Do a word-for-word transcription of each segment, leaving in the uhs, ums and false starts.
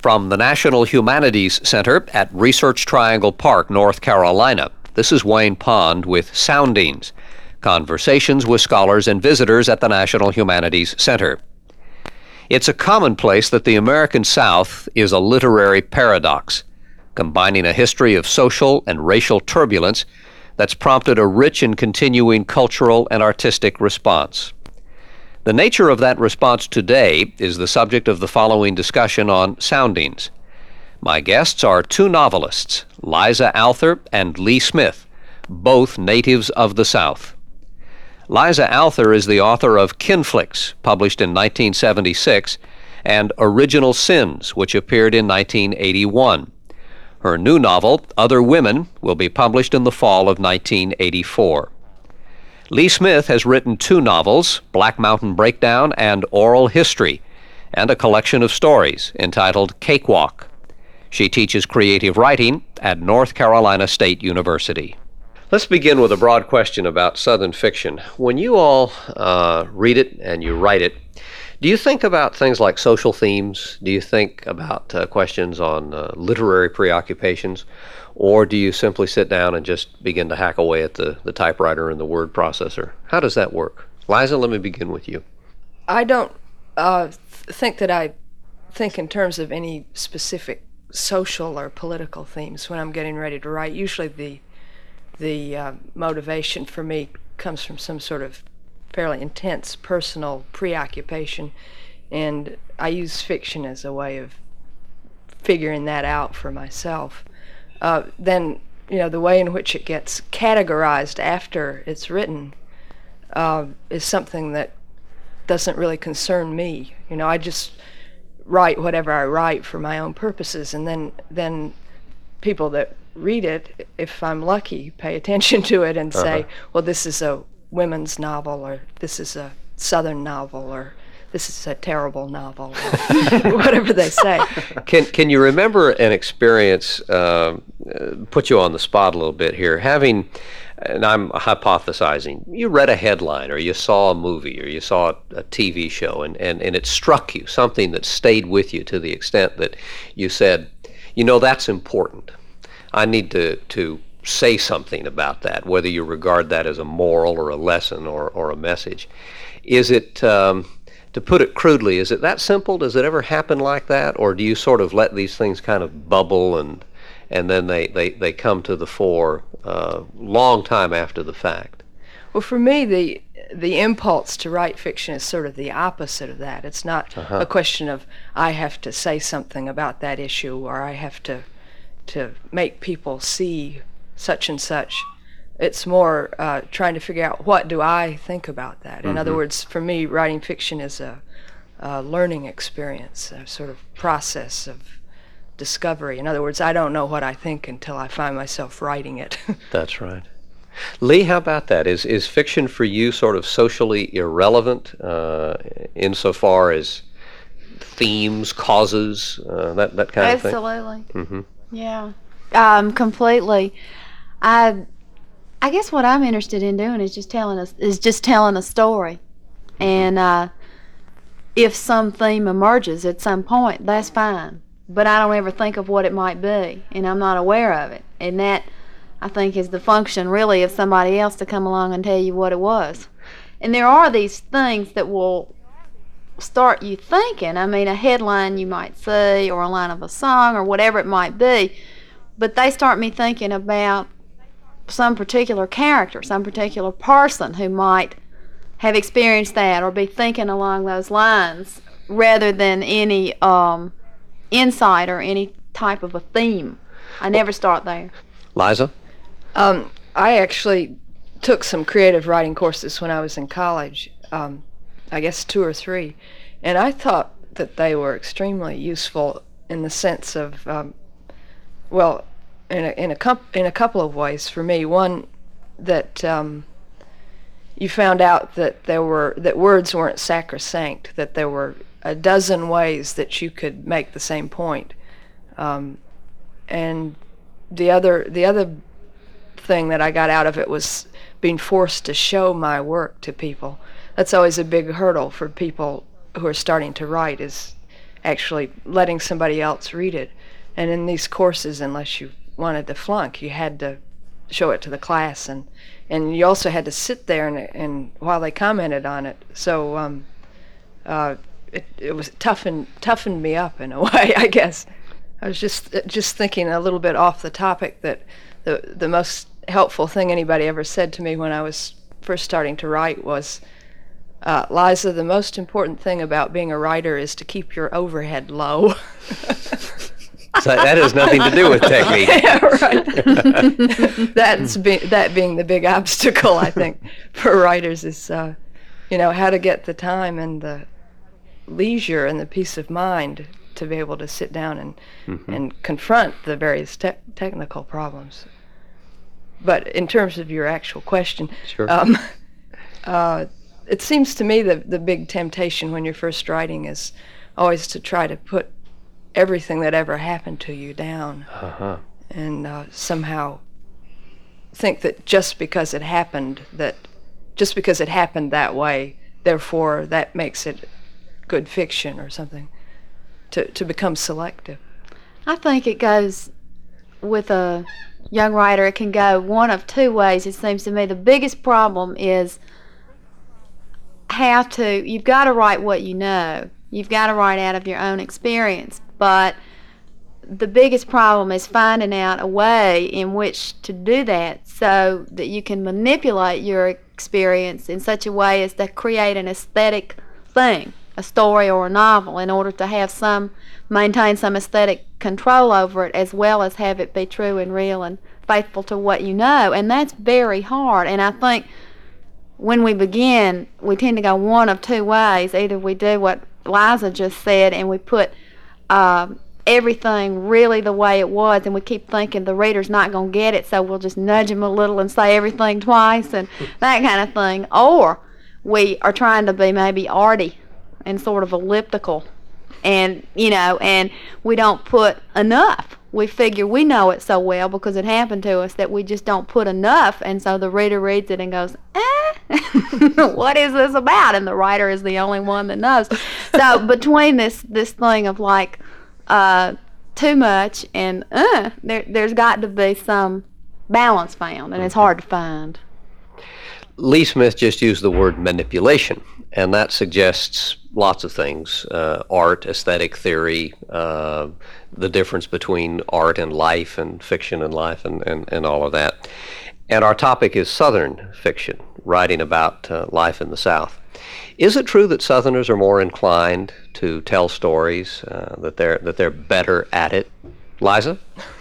From the National Humanities Center at Research Triangle Park, North Carolina, this is Wayne Pond with Soundings, conversations with scholars and visitors at the National Humanities Center. It's a commonplace that the American South is a literary paradox, combining a history of social and racial turbulence that's prompted a rich and continuing cultural and artistic response. The nature of that response today is the subject of the following discussion on Soundings. My guests are two novelists, Liza Alther and Lee Smith, both natives of the South. Liza Alther is the author of Kinflix, published in nineteen seventy-six, and Original Sins, which appeared in nineteen eighty-one. Her new novel, Other Women, will be published in the fall of nineteen eighty-four. Lee Smith has written two novels, Black Mountain Breakdown and Oral History, and a collection of stories entitled Cakewalk. She teaches creative writing at North Carolina State University. Let's begin with a broad question about Southern fiction. When you all uh, read it and you write it, do you think about things like social themes? Do you think about uh, questions on uh, literary preoccupations? Or do you simply sit down and just begin to hack away at the, the typewriter and the word processor? How does that work? Liza, let me begin with you. I don't uh, th- think that I think in terms of any specific social or political themes when I'm getting ready to write. Usually the, the uh, motivation for me comes from some sort of fairly intense personal preoccupation, and I use fiction as a way of figuring that out for myself. Uh, then, you know, the way in which it gets categorized after it's written uh, is something that doesn't really concern me. You know, I just write whatever I write for my own purposes, and then then people that read it, if I'm lucky, pay attention to it and say, uh-huh. well, this is a women's novel, or this is a Southern novel, or this is a terrible novel, or whatever they say. Can can you remember an experience, uh, put you on the spot a little bit here, having, and I'm hypothesizing, you read a headline or you saw a movie or you saw a, a T V show and, and, and it struck you, something that stayed with you to the extent that you said, you know, that's important. I need to, to say something about that, whether you regard that as a moral or a lesson or, or a message. Is it... Um, To put it crudely, is it that simple? Does it ever happen like that? Or do you sort of let these things kind of bubble and and then they, they, they come to the fore uh, long time after the fact? Well, for me, the the impulse to write fiction is sort of the opposite of that. It's not uh-huh. a question of I have to say something about that issue or I have to to make people see such and such. It's more uh, trying to figure out what do I think about that. In mm-hmm. other words, for me, writing fiction is a, a learning experience, a sort of process of discovery. In other words, I don't know what I think until I find myself writing it. That's right. Lee, how about that? Is is fiction for you sort of socially irrelevant uh, insofar as themes, causes, uh, that, that kind Absolutely. of thing? Absolutely. Mm-hmm. Yeah, um, completely. I I guess what I'm interested in doing is just telling us is just telling a story, and uh, if some theme emerges at some point, that's fine. But I don't ever think of what it might be, and I'm not aware of it. And that, I think, is the function really of somebody else to come along and tell you what it was. And there are these things that will start you thinking. I mean, a headline you might see, or a line of a song, or whatever it might be, but they start me thinking about some particular character, some particular person who might have experienced that or be thinking along those lines, rather than any um, insight or any type of a theme. I never start there. Liza? Um, I actually took some creative writing courses when I was in college, um, I guess two or three, and I thought that they were extremely useful in the sense of, um, well, in a, in a, comp- in a couple of ways for me. One, that um, you found out that there were that words weren't sacrosanct, that there were a dozen ways that you could make the same point. Um, and the other the other thing that I got out of it was being forced to show my work to people. That's always a big hurdle for people who are starting to write, is actually letting somebody else read it. And in these courses, unless you wanted to flunk, you had to show it to the class, and and you also had to sit there and and while they commented on it. So um, uh, it it was toughened toughened me up in a way, I guess. I was just just thinking a little bit off the topic that the the most helpful thing anybody ever said to me when I was first starting to write was, uh, Liza, the most important thing about being a writer is to keep your overhead low. So that has nothing to do with technique. Yeah, right. That's be, that being the big obstacle, I think, for writers is, uh, you know, how to get the time and the leisure and the peace of mind to be able to sit down and mm-hmm. and confront the various te- technical problems. But in terms of your actual question, sure. um, uh, it seems to me that the big temptation when you're first writing is always to try to put everything that ever happened to you down, uh-huh. and uh, somehow think that just because it happened, that just because it happened that way, therefore that makes it good fiction or something. To to become selective. I think it goes with a young writer. It can go one of two ways. It seems to me the biggest problem is how to. You've got to write what you know. You've got to write out of your own experience. But the biggest problem is finding out a way in which to do that so that you can manipulate your experience in such a way as to create an aesthetic thing, a story or a novel, in order to have some, maintain some aesthetic control over it, as well as have it be true and real and faithful to what you know. And that's very hard. And I think when we begin, we tend to go one of two ways. Either we do what Liza just said and we put uh, everything really the way it was, and we keep thinking the reader's not going to get it, so we'll just nudge him a little and say everything twice and that kind of thing. Or we are trying to be maybe arty and sort of elliptical, and you know, and we don't put enough. We figure we know it so well because it happened to us that we just don't put enough, and so the reader reads it and goes, eh, what is this about? And the writer is the only one that knows. So between this this thing of like uh, too much and uh, there, there's got to be some balance found, and it's hard to find. Lee Smith just used the word manipulation, and that suggests lots of things, uh, art, aesthetic theory, uh, the difference between art and life and fiction and life and, and, and all of that. And our topic is Southern fiction, writing about uh, life in the South. Is it true that Southerners are more inclined to tell stories, uh, that they're that they're better at it? Liza?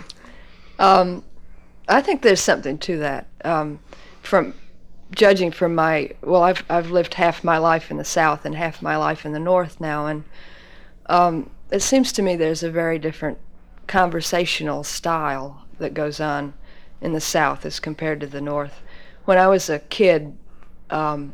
Um, I think there's something to that. Um, from judging from my, well, I've I've lived half my life in the South and half my life in the North now, and um, it seems to me there's a very different conversational style that goes on in the South as compared to the North. When I was a kid, um,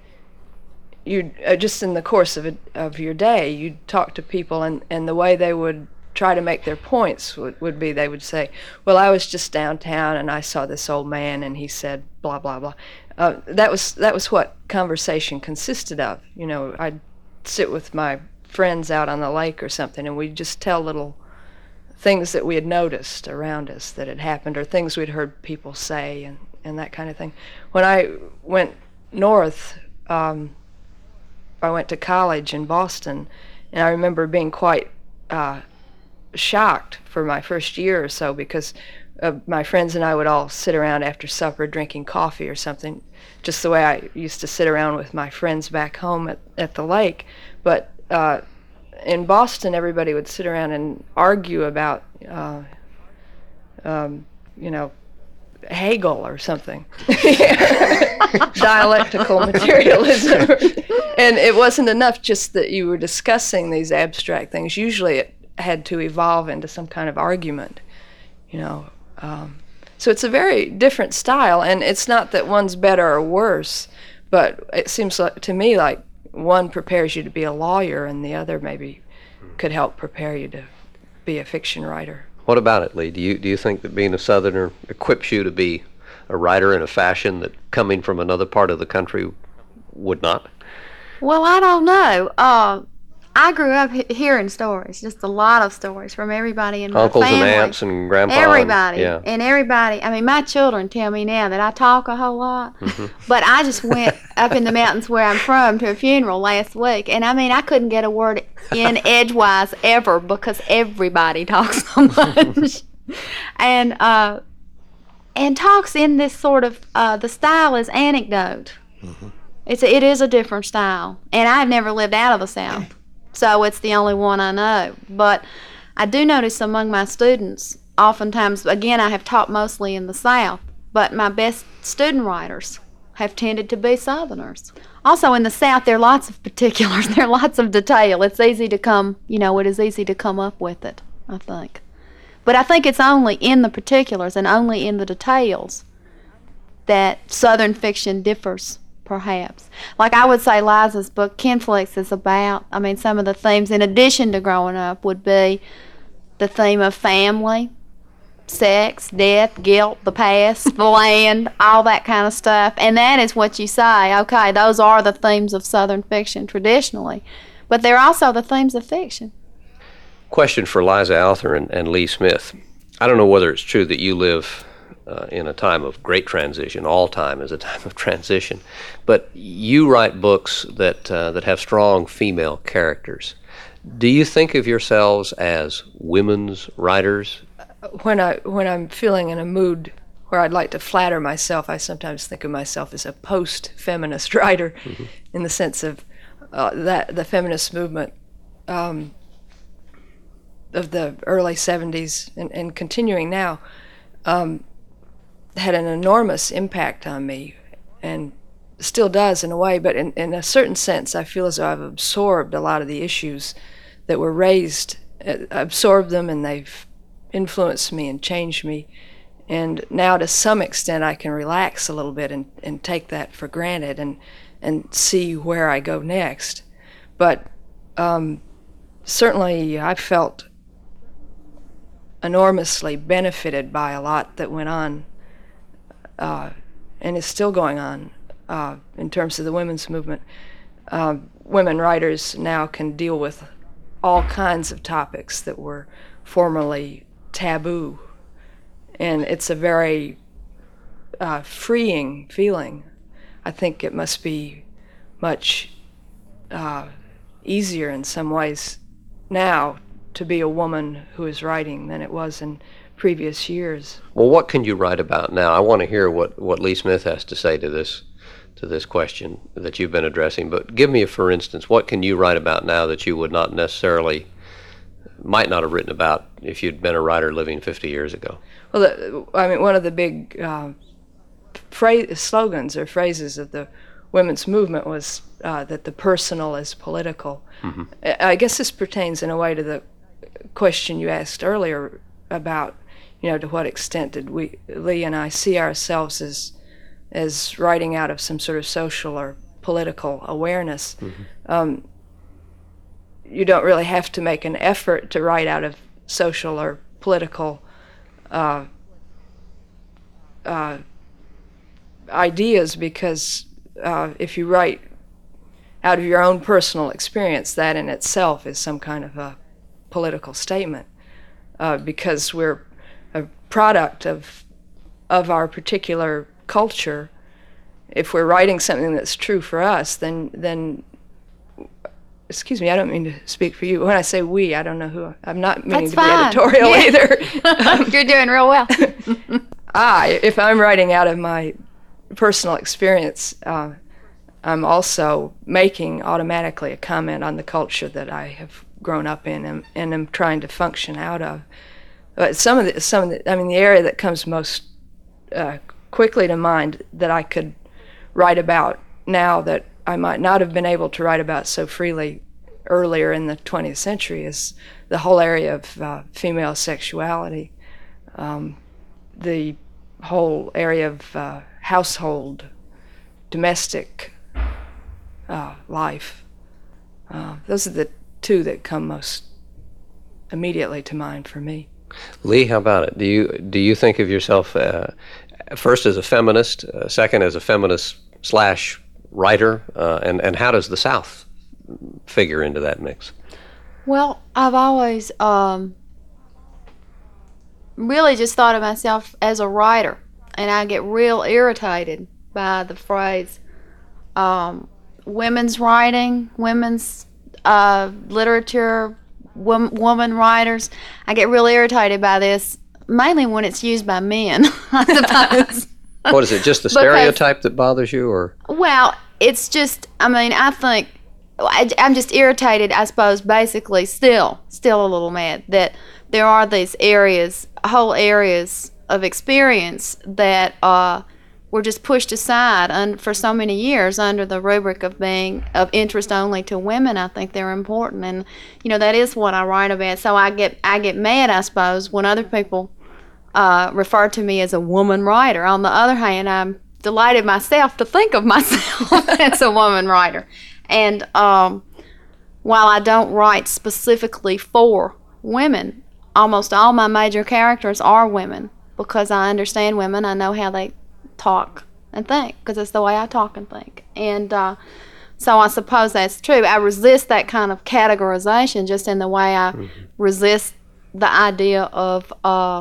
you uh, just in the course of a, of your day, you'd talk to people, and, and the way they would try to make their points would, would be they would say, well, I was just downtown and I saw this old man and he said blah blah blah. Uh, that was that was what conversation consisted of. You know, I'd sit with my friends out on the lake or something, and we'd just tell little things that we had noticed around us that had happened, or things we'd heard people say, and, and that kind of thing. When I went north, um, I went to college in Boston, and I remember being quite uh, shocked for my first year or so, because uh, my friends and I would all sit around after supper drinking coffee or something, just the way I used to sit around with my friends back home at, at the lake. But uh, in Boston, everybody would sit around and argue about, uh, um, you know, Hegel or something. Dialectical materialism. And it wasn't enough just that you were discussing these abstract things. Usually it had to evolve into some kind of argument, you know. Um, so it's a very different style, and it's not that one's better or worse, but it seems like, to me like one prepares you to be a lawyer and the other maybe could help prepare you to be a fiction writer. What about it, Lee? Do you do you think that being a Southerner equips you to be a writer in a fashion that coming from another part of the country would not? Well, I don't know. Uh, I grew up he- hearing stories, just a lot of stories from everybody in my Uncles family. and aunts and grandpa. and- Everybody. yeah. And everybody, I mean, my children tell me now that I talk a whole lot. But I just went up in the mountains where I'm from to a funeral last week. And I mean, I couldn't get a word in edgewise ever because everybody talks so much. and, uh, and talks in this sort of, uh, the style is anecdote. Mm-hmm. It's a, it is a different style. And I've never lived out of the South. So it's the only one I know. But I do notice among my students, oftentimes, again, I have taught mostly in the South, but my best student writers have tended to be Southerners. Also in the South, there are lots of particulars, there are lots of detail. It's easy to come, you know, it is easy to come up with it, I think. But I think it's only in the particulars and only in the details that Southern fiction differs, perhaps. Like I would say Liza's book, Kinflix, is about, I mean, some of the themes, in addition to growing up, would be the theme of family, sex, death, guilt, the past, the land, all that kind of stuff. And that is what you say, okay, those are the themes of Southern fiction traditionally. But they're also the themes of fiction. Question for Liza Alther and, and Lee Smith. I don't know whether it's true that you live Uh, in a time of great transition. All time is a time of transition. But you write books that uh, that have strong female characters. Do you think of yourselves as women's writers? When I when I'm feeling in a mood where I'd like to flatter myself, I sometimes think of myself as a post-feminist writer, mm-hmm. in the sense of uh, that the feminist movement um, of the early seventies and, and continuing now. Um, had an enormous impact on me, and still does in a way, but in, in a certain sense I feel as though I've absorbed a lot of the issues that were raised, uh, absorbed them, and they've influenced me and changed me, and now to some extent I can relax a little bit and, and take that for granted and, and see where I go next. But um, certainly I felt enormously benefited by a lot that went on Uh, and is still going on uh, in terms of the women's movement. Uh, women writers now can deal with all kinds of topics that were formerly taboo, and it's a very uh, freeing feeling. I think it must be much uh, easier in some ways now to be a woman who is writing than it was in previous years. Well, what can you write about now? I want to hear what, what Lee Smith has to say to this to this question that you've been addressing. But give me, a, for instance, what can you write about now that you would not necessarily, might not have written about if you'd been a writer living fifty years ago? Well, the, I mean, one of the big uh, phrase, slogans or phrases of the women's movement was uh, that the personal is political. Mm-hmm. I guess this pertains in a way to the question you asked earlier about, you know, to what extent did we, Lee and I, see ourselves as as writing out of some sort of social or political awareness. Mm-hmm. Um, you don't really have to make an effort to write out of social or political uh, uh, ideas, because uh, if you write out of your own personal experience, that in itself is some kind of a political statement. Uh, because we're a product of of our particular culture. If we're writing something that's true for us, then then excuse me, I don't mean to speak for you. When I say we, I don't know who. I'm not meaning That's to fine. be editorial Yeah. either. You're doing real well. I, if I'm writing out of my personal experience, uh, I'm also making automatically a comment on the culture that I have grown up in and, and am trying to function out of. But some of the, some of the, I mean, the area that comes most uh, quickly to mind that I could write about now that I might not have been able to write about so freely earlier in the twentieth century is the whole area of uh, female sexuality, um, the whole area of uh, household, domestic uh, life. Uh, those are the two that come most immediately to mind for me. Lee, how about it? Do you do you think of yourself uh, first as a feminist, uh, second as a feminist slash writer, uh, and and how does the South figure into that mix? Well, I've always um, really just thought of myself as a writer, and I get real irritated by the phrase um, women's writing, women's uh, literature, wom- woman writers. I get real irritated by this, mainly when it's used by men, I suppose. What is it, just the stereotype that bothers you, or? Well, it's just, I mean, I think, I, I'm just irritated, I suppose, basically, still, still a little mad that there are these areas, whole areas of experience that uh, were just pushed aside and for so many years under the rubric of being of interest only to women. I think they're important, and you know that is what I write about. So I get I get mad, I suppose, when other people uh, refer to me as a woman writer. On the other hand, I'm delighted myself to think of myself as a woman writer. And um, while I don't write specifically for women, almost all my major characters are women because I understand women. I know how they talk and think because it's the way I talk and think. And uh, so I suppose that's true. I resist that kind of categorization just in the way I mm-hmm. resist the idea of uh,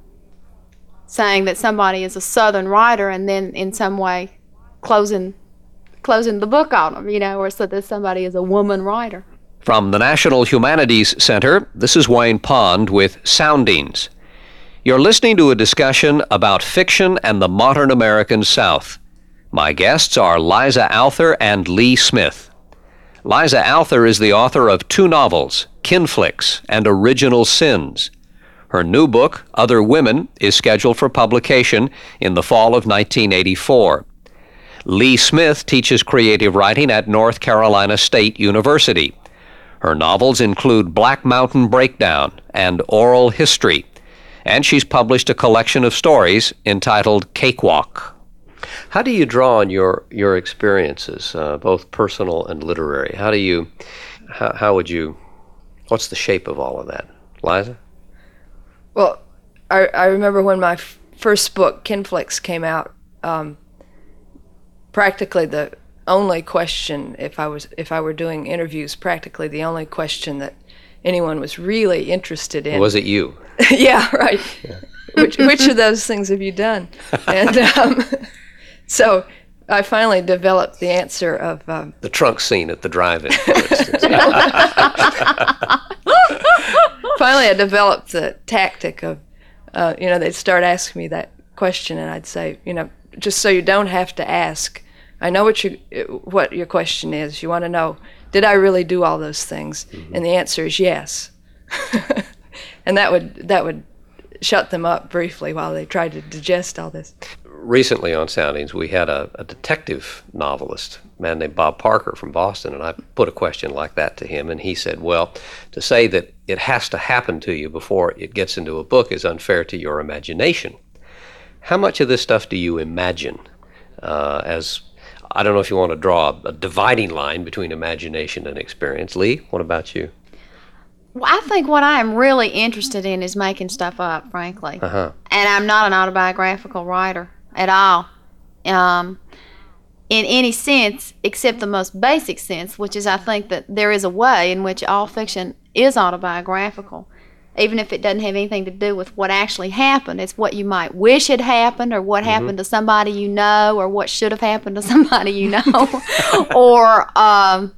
saying that somebody is a Southern writer and then in some way closing closing the book on them, you know, or so that somebody is a woman writer. From the National Humanities Center, this is Wayne Pond with Soundings. You're listening to a discussion about fiction and the modern American South. My guests are Liza Alther and Lee Smith. Liza Alther is the author of two novels, Kinflix and Original Sins. Her new book, Other Women, is scheduled for publication in the fall of nineteen eighty-four. Lee Smith teaches creative writing at North Carolina State University. Her novels include Black Mountain Breakdown and Oral History, and she's published a collection of stories entitled Cakewalk. How do you draw on your, your experiences, uh, both personal and literary? How do you, how, how would you, what's the shape of all of that? Liza? Well, I, I remember when my f- first book, Kinflix, came out, um, practically the only question, if I was if I were doing interviews, practically the only question that anyone was really interested in. Was it you? Yeah, right. Yeah. Which which of those things have you done? And um, so I finally developed the answer of um, the trunk scene at the drive-in, for instance. Finally, I developed the tactic of, uh, you know, they'd start asking me that question, and I'd say, you know, just so you don't have to ask. I know what you what your question is. You want to know, did I really do all those things? Mm-hmm. And the answer is yes. And that would that would shut them up briefly while they tried to digest all this. Recently on Soundings, we had a, a detective novelist, a man named Bob Parker from Boston, and I put a question like that to him, and he said, well, to say that it has to happen to you before it gets into a book is unfair to your imagination. How much of this stuff do you imagine uh, as I don't know if you want to draw a, a dividing line between imagination and experience. Lee, what about you? Well, I think what I am really interested in is making stuff up, frankly. Uh-huh. And I'm not an autobiographical writer at all, um, in any sense, except the most basic sense, which is I think that there is a way in which all fiction is autobiographical. Even if it doesn't have anything to do with what actually happened. It's what you might wish had happened, or what mm-hmm. happened to somebody you know, or what should have happened to somebody you know, or um,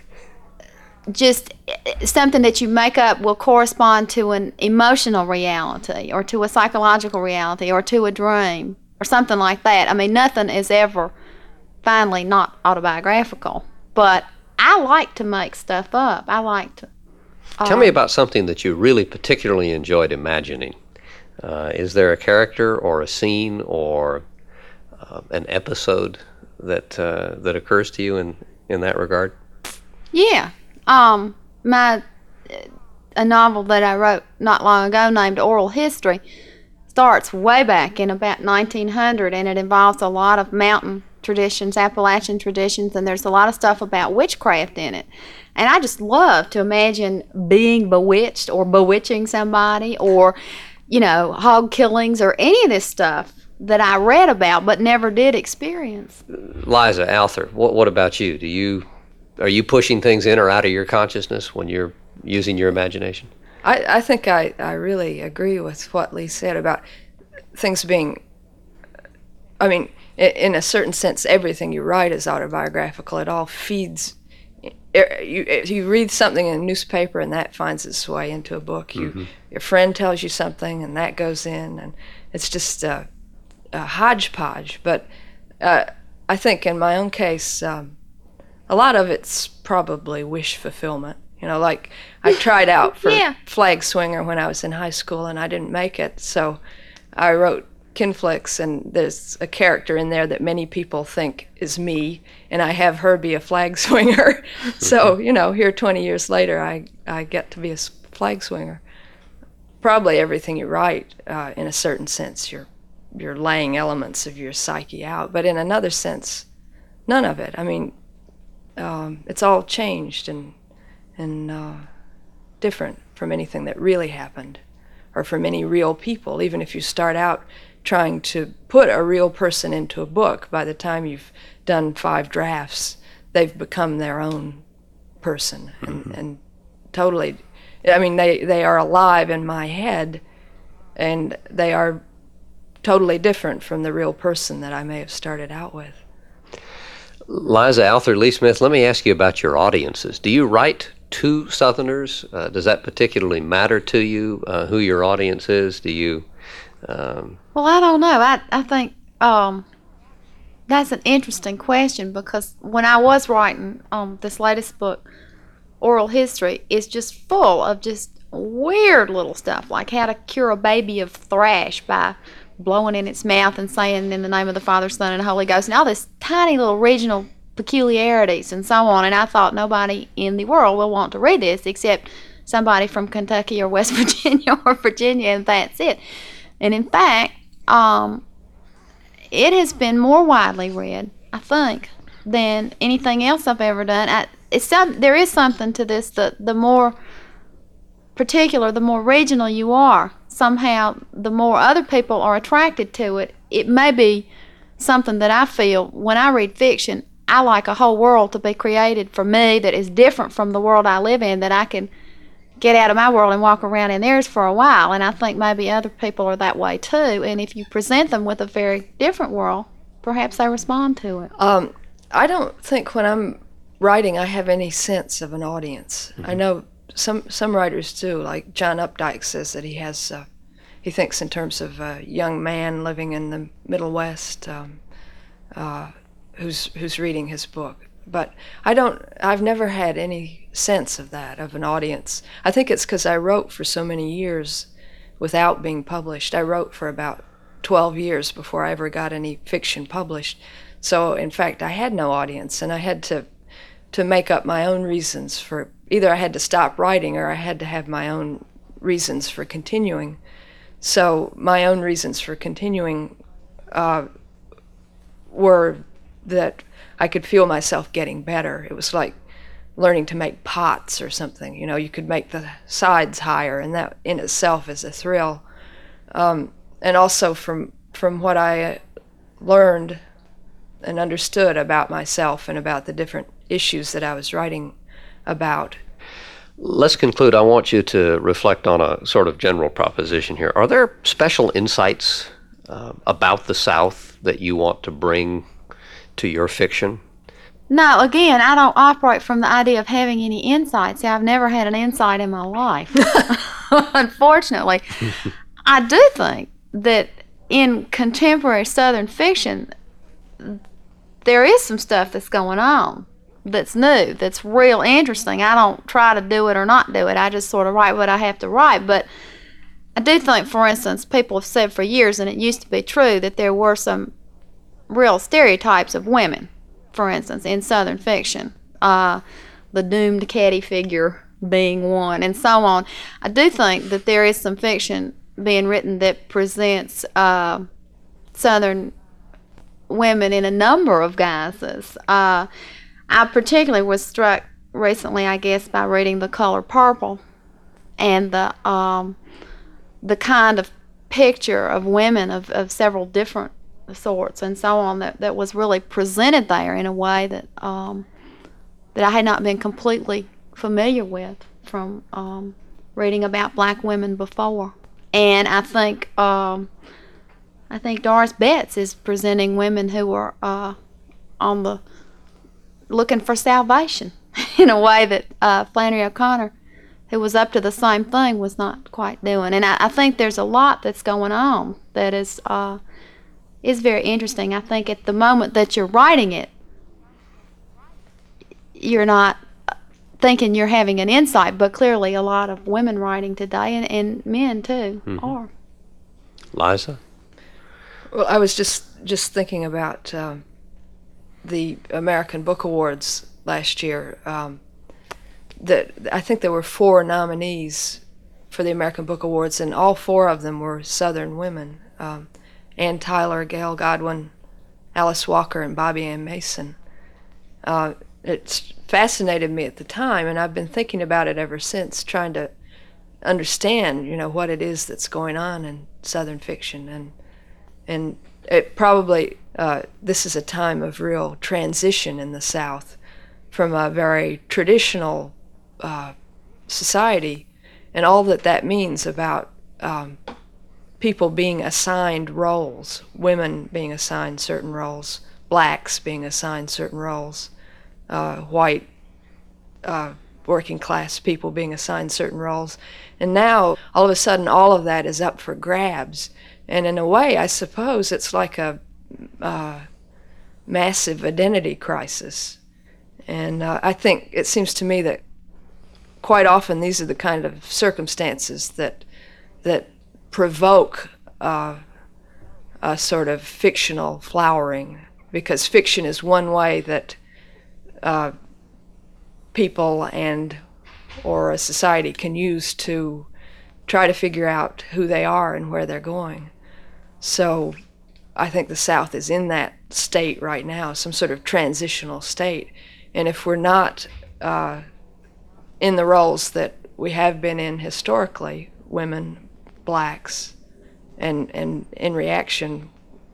just something that you make up will correspond to an emotional reality, or to a psychological reality, or to a dream, or something like that. I mean, nothing is ever finally not autobiographical, but I like to make stuff up. I like to Tell me about something that you really particularly enjoyed imagining. Uh, is there a character or a scene or uh, an episode that uh, that occurs to you in, in that regard? Yeah. Um, my a novel that I wrote not long ago named Oral History starts way back in about nineteen hundred, and it involves a lot of mountain traditions, Appalachian traditions, and there's a lot of stuff about witchcraft in it. And I just love to imagine being bewitched or bewitching somebody, or, you know, hog killings or any of this stuff that I read about but never did experience. Liza Alther, what, what about you? Do you are you pushing things in or out of your consciousness when you're using your imagination? I, I think I, I really agree with what Lee said about things being, I mean, in a certain sense, everything you write is autobiographical. It all feeds. You, you read something in a newspaper and that finds its way into a book. You, mm-hmm. Your friend tells you something and that goes in, and it's just a, a hodgepodge. But uh, I think in my own case, um, a lot of it's probably wish fulfillment. You know, like I tried out for yeah. Flag Swinger when I was in high school and I didn't make it, so I wrote Kinflix, and there's a character in there that many people think is me, and I have her be a flag swinger. So, you know, here twenty years later, I, I get to be a flag swinger. Probably everything you write, uh, in a certain sense, you're, you're laying elements of your psyche out, but in another sense, none of it. I mean, um, it's all changed and, and uh, different from anything that really happened, or from any real people. Even if you start out trying to put a real person into a book, by the time you've done five drafts, they've become their own person, and, mm-hmm. and totally, I mean, they, they are alive in my head, and they are totally different from the real person that I may have started out with. Liza Althor, Lee Smith, let me ask you about your audiences. Do you write to Southerners? Uh, does that particularly matter to you, uh, who your audience is? Do you... Um, well, I don't know. I, I think um, that's an interesting question, because when I was writing um, this latest book, Oral History, it's just full of just weird little stuff, like how to cure a baby of thrush by blowing in its mouth and saying in the name of the Father, Son, and the Holy Ghost, and all this tiny little regional peculiarities and so on. And I thought nobody in the world will want to read this except somebody from Kentucky or West Virginia or Virginia, and that's it. And in fact, um, it has been more widely read, I think, than anything else I've ever done. I, it's some, there is something to this, that the more particular, the more regional you are, somehow the more other people are attracted to it. It may be something that I feel when I read fiction. I like a whole world to be created for me that is different from the world I live in, that I can get out of my world and walk around in theirs for a while. And I think maybe other people are that way too. And if you present them with a very different world, perhaps they respond to it. Um, I don't think when I'm writing I have any sense of an audience. Mm-hmm. I know some some writers do. Like John Updike says that he has, uh, he thinks in terms of a young man living in the Middle West um, uh, who's who's reading his book. But I don't, I've never had any sense of that, of an audience. I think it's because I wrote for so many years without being published. I wrote for about twelve years before I ever got any fiction published. So, in fact, I had no audience, and I had to, to make up my own reasons for, either I had to stop writing or I had to have my own reasons for continuing. So, my own reasons for continuing uh, were that I could feel myself getting better. It was like learning to make pots or something. You know, you could make the sides higher, and that in itself is a thrill. Um, and also from from what I learned and understood about myself and about the different issues that I was writing about. Let's conclude. I want you to reflect on a sort of general proposition here. Are there special insights uh, about the South that you want to bring to your fiction? No, again, I don't operate from the idea of having any insights. See, I've never had an insight in my life, unfortunately. I do think that in contemporary Southern fiction, there is some stuff that's going on that's new, that's real interesting. I don't try to do it or not do it. I just sort of write what I have to write. But I do think, for instance, people have said for years, and it used to be true, that there were some real stereotypes of women, for instance, in Southern fiction, uh, the doomed caddy figure being one, and so on. I do think that there is some fiction being written that presents uh, Southern women in a number of guises. Uh, I particularly was struck recently, I guess, by reading The Color Purple, and the um, the kind of picture of women of, of several different sorts and so on that, that was really presented there in a way that um, that I had not been completely familiar with from um, reading about black women before. And I think um, I think Doris Betts is presenting women who are uh, on the looking for salvation in a way that uh, Flannery O'Connor, who was up to the same thing, was not quite doing. And I, I think there's a lot that's going on that is uh, is very interesting. I think at the moment that you're writing it, you're not thinking you're having an insight, but clearly a lot of women writing today, and, and men too, mm-hmm. are. Liza? Well, I was just, just thinking about um, the American Book Awards last year. Um, that I think there were four nominees for the American Book Awards, and all four of them were Southern women. Um, Ann Tyler, Gail Godwin, Alice Walker, and Bobby Ann Mason. Uh, It fascinated me at the time, and I've been thinking about it ever since, trying to understand, you know, what it is that's going on in Southern fiction. And and it probably, uh, this is a time of real transition in the South from a very traditional uh, society, and all that that means about um, people being assigned roles, women being assigned certain roles, blacks being assigned certain roles, Uh, white uh, working class people being assigned certain roles. And now, all of a sudden, all of that is up for grabs. And in a way, I suppose it's like a uh, massive identity crisis. And uh, I think it seems to me that quite often these are the kind of circumstances that that provoke uh, a sort of fictional flowering, because fiction is one way that Uh, people and or a society can use to try to figure out who they are and where they're going. So I think the South is in that state right now, some sort of transitional state. And if we're not uh, in the roles that we have been in historically, women, blacks, and, and in reaction,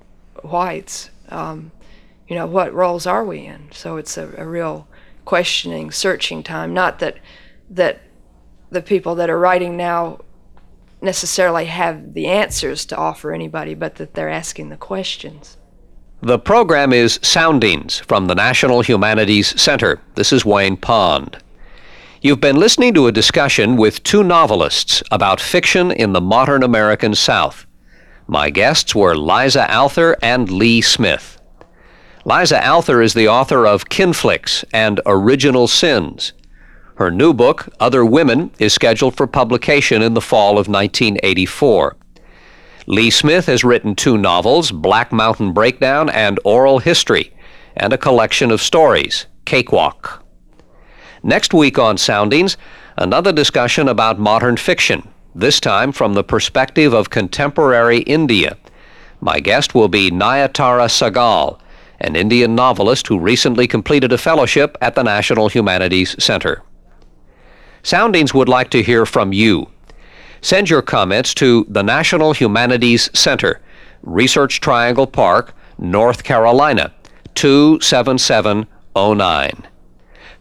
whites, um, you know, what roles are we in? So it's a, a real questioning, searching time. Not that that the people that are writing now necessarily have the answers to offer anybody, but that they're asking the questions. The program is Soundings from the National Humanities Center. This is Wayne Pond. You've been listening to a discussion with two novelists about fiction in the modern American South. My guests were Liza Alther and Lee Smith. Liza Alther is the author of Kinflix and Original Sins. Her new book, Other Women, is scheduled for publication in the fall of nineteen eighty-four. Lee Smith has written two novels, Black Mountain Breakdown and Oral History, and a collection of stories, Cakewalk. Next week on Soundings, another discussion about modern fiction, this time from the perspective of contemporary India. My guest will be Nayatara Sagal, an Indian novelist who recently completed a fellowship at the National Humanities Center. Soundings would like to hear from you. Send your comments to the National Humanities Center, Research Triangle Park, North Carolina, two seven seven oh nine.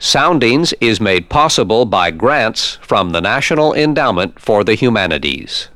Soundings is made possible by grants from the National Endowment for the Humanities.